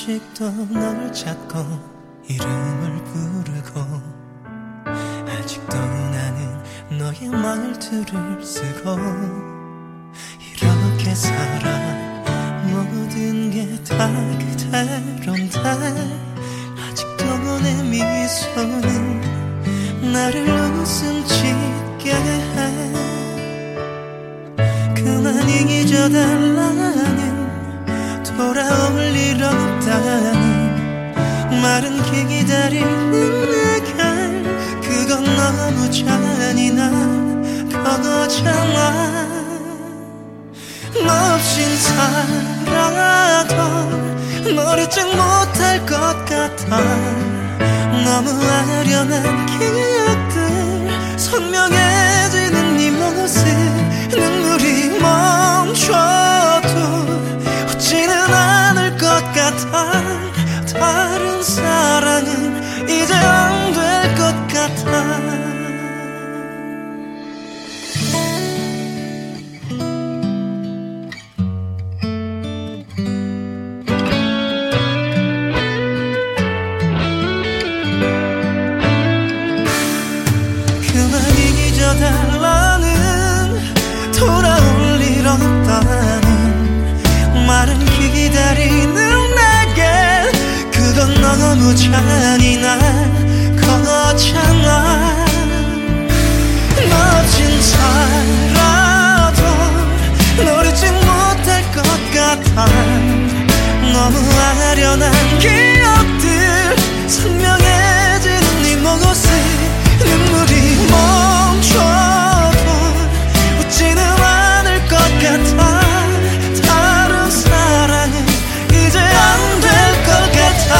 아직도 널 찾고 이름을 부르고 아직도 나는 너의 말투를 쓰고 이렇게 살아 모든 게 다 그대로인데 아직도 내 미소는 나를 웃음 짓게 해. 그만이 잊어달라는 돌아올 일 없다는 말은 기다리는 내게 그건 너무 잔인한 거잖아. 너 없인 살아도 널 잊지 못할 것 같아. 너무 아련한 기억들 선명해지는 네 모습 눈물이 멈춰도 웃지는 않을 것 같아. 다른 사랑은 이제 안 될 것 같아. 달라는 돌아올 일 없다는 말은 기다리는 내게 그건 너무 잔인한 거잖아. 너 없인 살아도 널 잊지 못할 것 같아. 너무 아련한 기억들 선명해지는 네 모습 눈물이 멈춰도 웃지는 않을 것 같아. 다른 사랑은 이제 안 될 것 같아.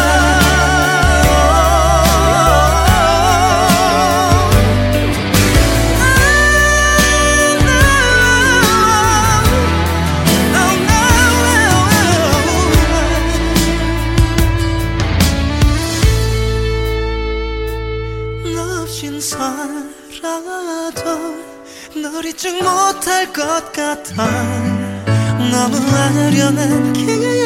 너 없인 살아도 널 잊지 못할 것 같아. 너무 아련한 기억